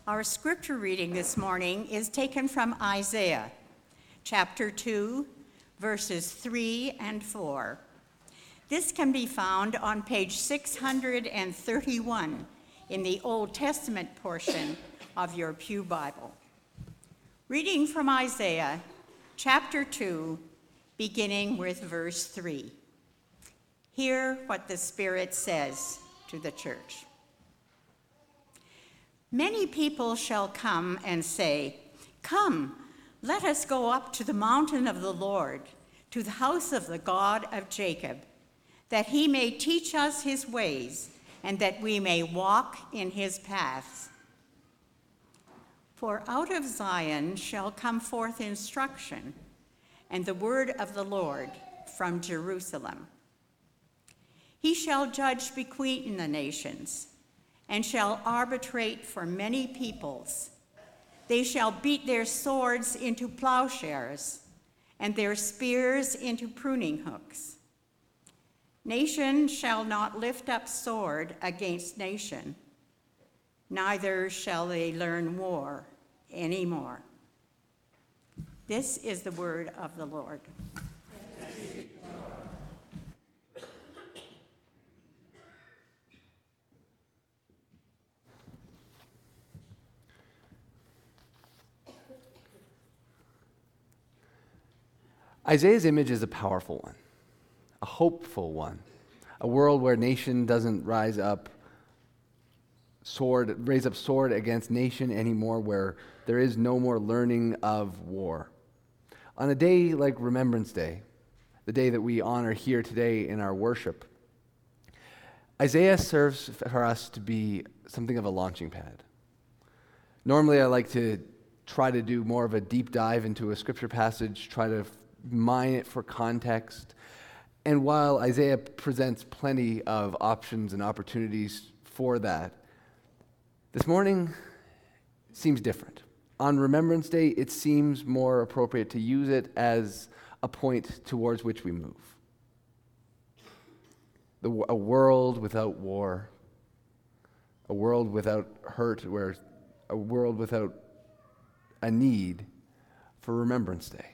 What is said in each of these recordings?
Our scripture reading this morning is taken from Isaiah, chapter 2, verses 3 and 4. This can be found on page 631 in the Old Testament portion of your Pew Bible. Reading from Isaiah, chapter 2, beginning with verse 3. Hear what the Spirit says to the church. Many people shall come and say, "Come, let us go up to the mountain of the Lord, to the house of the God of Jacob, that he may teach us his ways, and that we may walk in his paths. For out of Zion shall come forth instruction, and the word of the Lord from Jerusalem. He shall judge between the nations, and shall arbitrate for many peoples. They shall beat their swords into plowshares, and their spears into pruning hooks. Nation shall not lift up sword against nation, neither shall they learn war anymore." This is the word of the Lord. Isaiah's image is a powerful one, a hopeful one, a world where nation doesn't raise up sword against nation anymore, where there is no more learning of war. On a day like Remembrance Day, the day that we honor here today in our worship, Isaiah serves for us to be something of a launching pad. Normally, I like to try to do more of a deep dive into a scripture passage, try to mine it for context. And while Isaiah presents plenty of options and opportunities for that, this morning seems different. On Remembrance Day, it seems more appropriate to use it as a point towards which we move. A world without war, a world without hurt, a world without a need for Remembrance Day.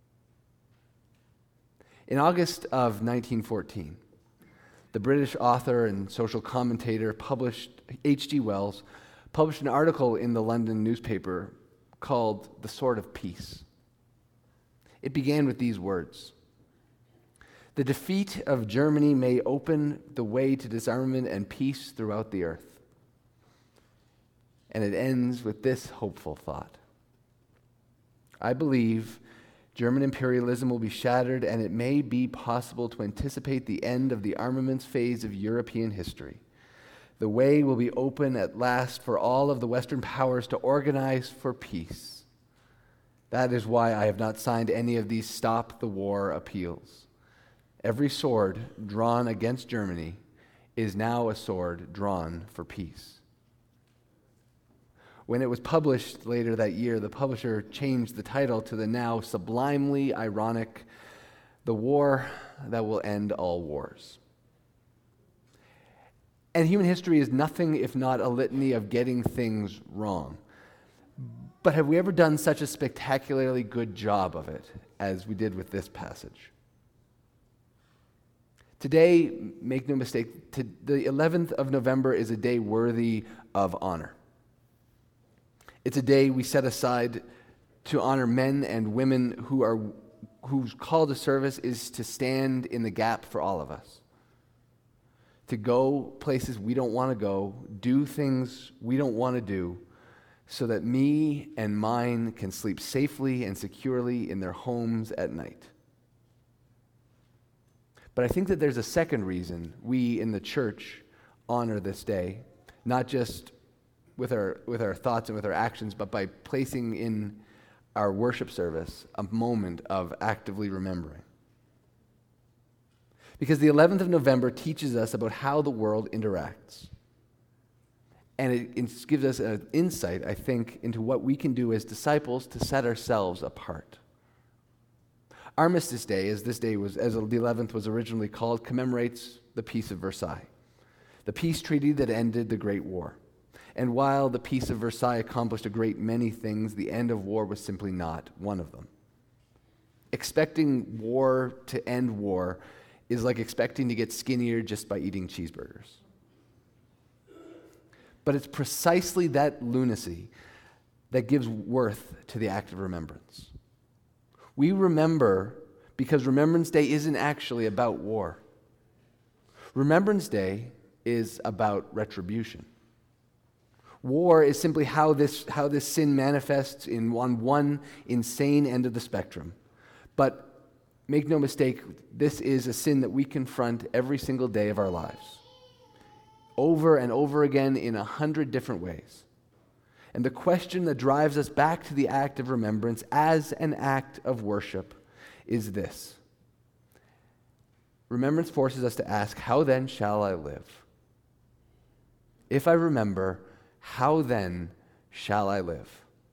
In August of 1914, the British author and social commentator H.G. Wells published an article in the London newspaper called "The Sword of Peace." It began with these words: "The defeat of Germany may open the way to disarmament and peace throughout the earth." And it ends with this hopeful thought: "I believe German imperialism will be shattered, and it may be possible to anticipate the end of the armaments phase of European history. The way will be open at last for all of the Western powers to organize for peace. That is why I have not signed any of these stop the war appeals. Every sword drawn against Germany is now a sword drawn for peace." When it was published later that year, the publisher changed the title to the now sublimely ironic "The War That Will End All Wars." And human history is nothing if not a litany of getting things wrong. But have we ever done such a spectacularly good job of it as we did with this passage? Today, make no mistake, the 11th of November is a day worthy of honor. It's a day we set aside to honor men and women whose call to service is to stand in the gap for all of us. To go places we don't want to go, do things we don't want to do, so that me and mine can sleep safely and securely in their homes at night. But I think that there's a second reason we in the church honor this day, not just with our thoughts and with our actions, but by placing in our worship service a moment of actively remembering. Because the 11th of November teaches us about how the world interacts. And it gives us an insight, I think, into what we can do as disciples to set ourselves apart. Armistice Day, as the 11th was originally called, commemorates the Peace of Versailles, the peace treaty that ended the Great War. And while the Peace of Versailles accomplished a great many things, the end of war was simply not one of them. Expecting war to end war is like expecting to get skinnier just by eating cheeseburgers. But it's precisely that lunacy that gives worth to the act of remembrance. We remember because Remembrance Day isn't actually about war. Remembrance Day is about retribution. War is simply how this sin manifests on one insane end of the spectrum. But make no mistake, this is a sin that we confront every single day of our lives, over and over again in 100 different ways. And the question that drives us back to the act of remembrance as an act of worship is this. Remembrance forces us to ask, how then shall I live? If I remember, how then shall I live?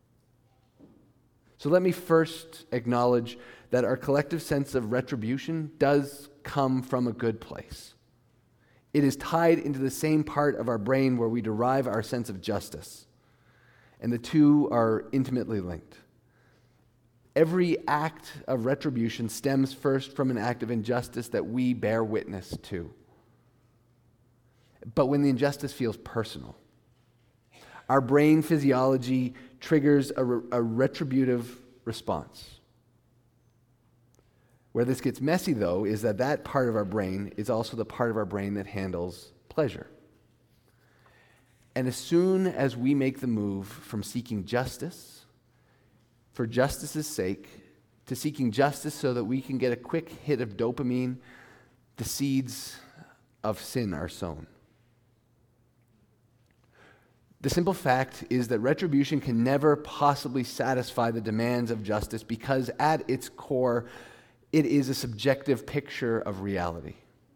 So let me first acknowledge that our collective sense of retribution does come from a good place. It is tied into the same part of our brain where we derive our sense of justice. And the two are intimately linked. Every act of retribution stems first from an act of injustice that we bear witness to. But when the injustice feels personal, our brain physiology triggers a retributive response. Where this gets messy, though, is that part of our brain is also the part of our brain that handles pleasure. And as soon as we make the move from seeking justice for justice's sake to seeking justice so that we can get a quick hit of dopamine, the seeds of sin are sown. The simple fact is that retribution can never possibly satisfy the demands of justice because at its core, it is a subjective picture of reality.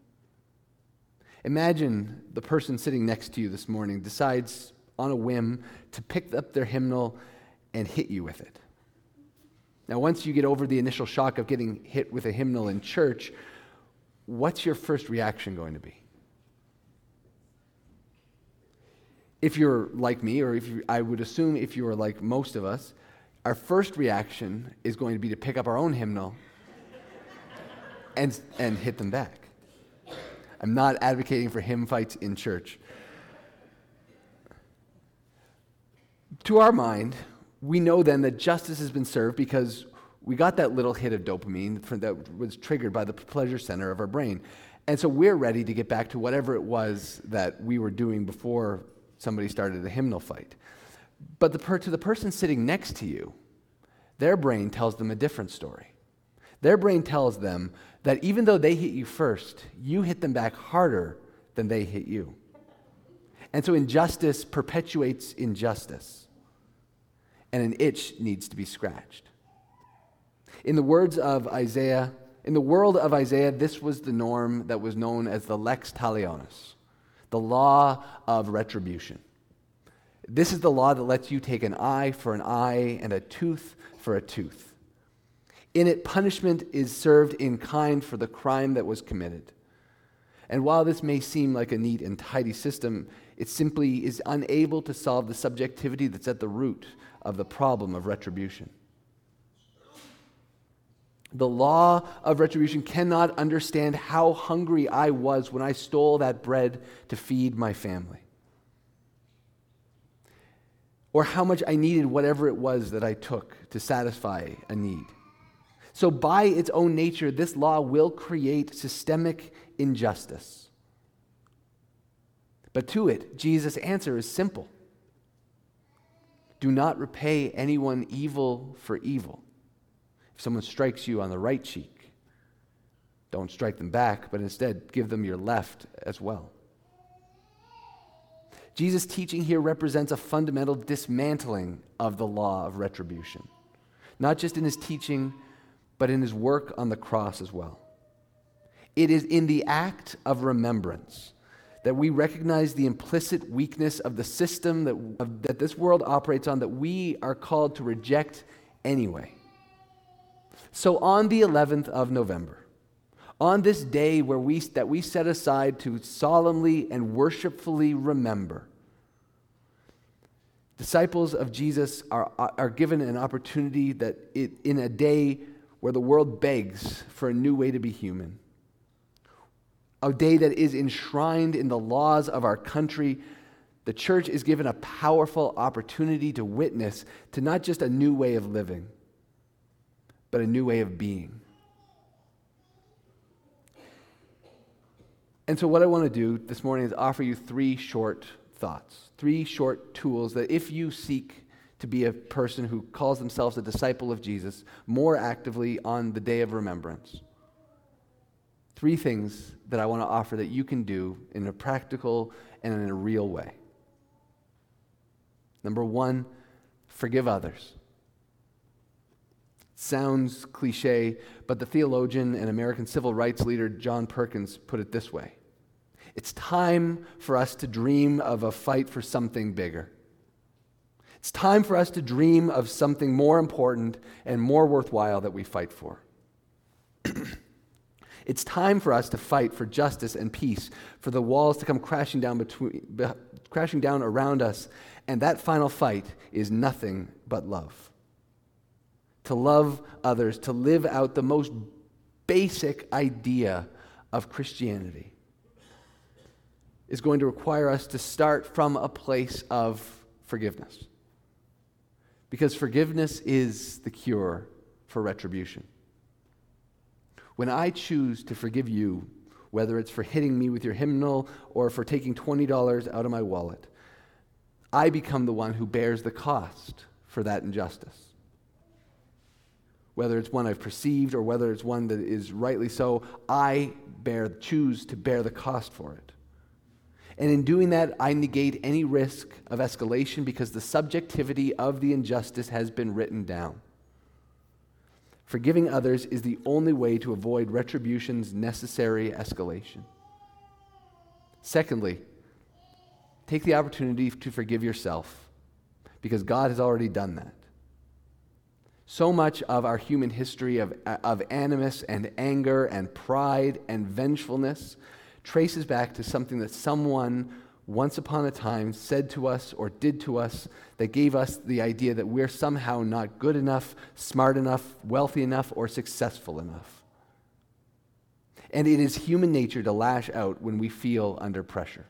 Imagine the person sitting next to you this morning decides on a whim to pick up their hymnal and hit you with it. Now, once you get over the initial shock of getting hit with a hymnal in church, what's your first reaction going to be? If you're like me, or I would assume if you are like most of us, our first reaction is going to be to pick up our own hymnal and hit them back. I'm not advocating for hymn fights in church. To our mind, we know then that justice has been served because we got that little hit of dopamine that was triggered by the pleasure center of our brain. And so we're ready to get back to whatever it was that we were doing before somebody started a hymnal fight. But to the person sitting next to you, their brain tells them a different story. Their brain tells them that even though they hit you first, you hit them back harder than they hit you. And so injustice perpetuates injustice. And an itch needs to be scratched. In the world of Isaiah, this was the norm that was known as the lex talionis, the law of retribution. This is the law that lets you take an eye for an eye and a tooth for a tooth. In it, punishment is served in kind for the crime that was committed. And while this may seem like a neat and tidy system, it simply is unable to solve the subjectivity that's at the root of the problem of retribution. The law of retribution cannot understand how hungry I was when I stole that bread to feed my family, or how much I needed whatever it was that I took to satisfy a need. So by its own nature, this law will create systemic injustice. But to it, Jesus' answer is simple. Do not repay anyone evil for evil. If someone strikes you on the right cheek, don't strike them back, but instead give them your left as well. Jesus' teaching here represents a fundamental dismantling of the law of retribution, not just in his teaching, but in his work on the cross as well. It is in the act of remembrance that we recognize the implicit weakness of the system that this world operates on that we are called to reject anyway. So on the 11th of November, on this day that we set aside to solemnly and worshipfully remember, Disciples of Jesus are given an opportunity that in a day where the world begs for a new way to be human, a day that is enshrined in the laws of our country, the church is given a powerful opportunity to witness to not just a new way of living, but a new way of being. And so what I want to do this morning is offer you 3 short thoughts, 3 short tools that if you seek to be a person who calls themselves a disciple of Jesus more actively on the day of remembrance, 3 things that I want to offer that you can do in a practical and in a real way. Number 1, forgive others. Sounds cliche, but the theologian and American civil rights leader John Perkins put it this way: it's time for us to dream of a fight for something bigger. It's time for us to dream of something more important and more worthwhile that we fight for. It's time for us to fight for justice and peace, for the walls to come crashing down around us, and that final fight is nothing but love. To love others, to live out the most basic idea of Christianity, is going to require us to start from a place of forgiveness. Because forgiveness is the cure for retribution. When I choose to forgive you, whether it's for hitting me with your hymnal or for taking $20 out of my wallet, I become the one who bears the cost for that injustice. Whether it's one I've perceived or whether it's one that is rightly so, I choose to bear the cost for it. And in doing that, I negate any risk of escalation because the subjectivity of the injustice has been written down. Forgiving others is the only way to avoid retribution's necessary escalation. Secondly, take the opportunity to forgive yourself because God has already done that. So much of our human history of animus and anger and pride and vengefulness traces back to something that someone once upon a time said to us or did to us that gave us the idea that we're somehow not good enough, smart enough, wealthy enough, or successful enough. And it is human nature to lash out when we feel under pressure.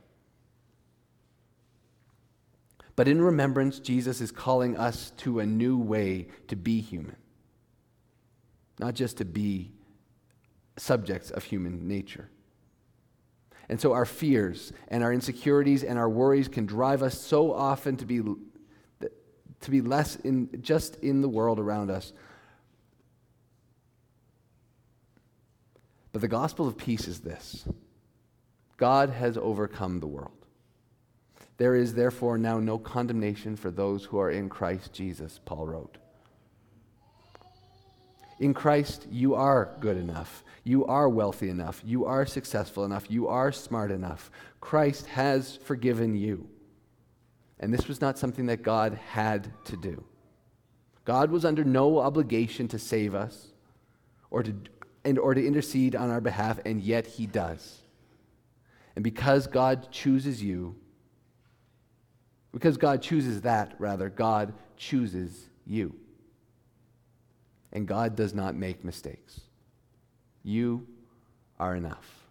But in remembrance, Jesus is calling us to a new way to be human, not just to be subjects of human nature. And so our fears and our insecurities and our worries can drive us so often to be less just in the world around us. But the gospel of peace is this: God has overcome the world. There is therefore now no condemnation for those who are in Christ Jesus, Paul wrote. In Christ, you are good enough. You are wealthy enough. You are successful enough. You are smart enough. Christ has forgiven you. And this was not something that God had to do. God was under no obligation to save us or to intercede on our behalf, and yet he does. And because God chooses God chooses you. And God does not make mistakes. You are enough.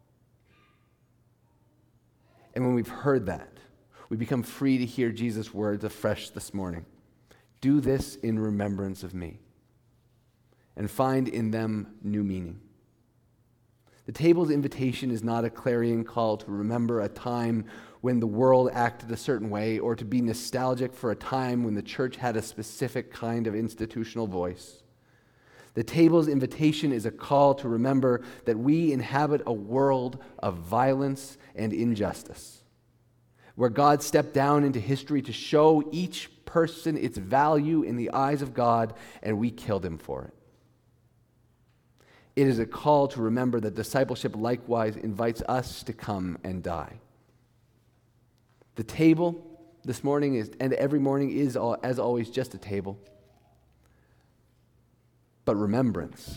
And when we've heard that, we become free to hear Jesus' words afresh this morning. Do this in remembrance of me, and find in them new meaning. The table's invitation is not a clarion call to remember a time when the world acted a certain way or to be nostalgic for a time when the church had a specific kind of institutional voice. The table's invitation is a call to remember that we inhabit a world of violence and injustice, where God stepped down into history to show each person its value in the eyes of God, and we killed him for it. It is a call to remember that discipleship likewise invites us to come and die. The table this morning and every morning is, as always, just a table. But remembrance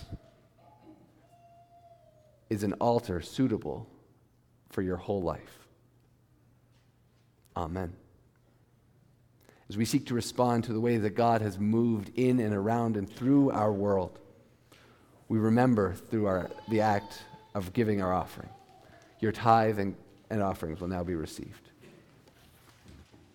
is an altar suitable for your whole life. Amen. as we seek to respond to the way that God has moved in and around and through our world, we remember through the act of giving our offering. Your tithe and offerings will now be received.